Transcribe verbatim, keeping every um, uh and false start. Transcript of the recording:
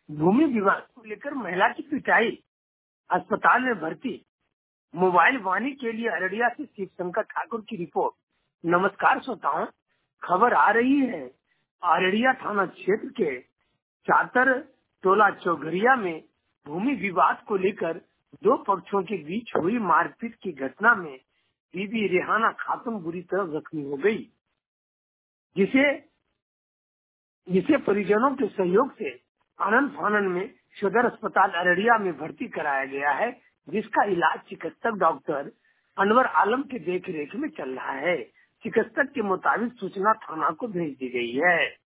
भूमि विवाद को लेकर महिला की पिटाई, अस्पताल में भर्ती। मोबाइल वाणी के लिए अररिया से शिवशंकर ठाकुर की रिपोर्ट। नमस्कार श्रोताओं, खबर आ रही है अररिया थाना क्षेत्र के चातर टोला चौघरिया में भूमि विवाद को लेकर दो पक्षों के बीच हुई मारपीट की घटना में बीबी रेहाना खातून बुरी तरह जख्मी हो गई, जिसे जिसे परिजनों के सहयोग से आनंद फानन में सदर अस्पताल अररिया में भर्ती कराया गया है, जिसका इलाज चिकित्सक डॉक्टर अनवर आलम के देख रेख में चल रहा है। चिकित्सक के मुताबिक सूचना थाना को भेज दी गई है।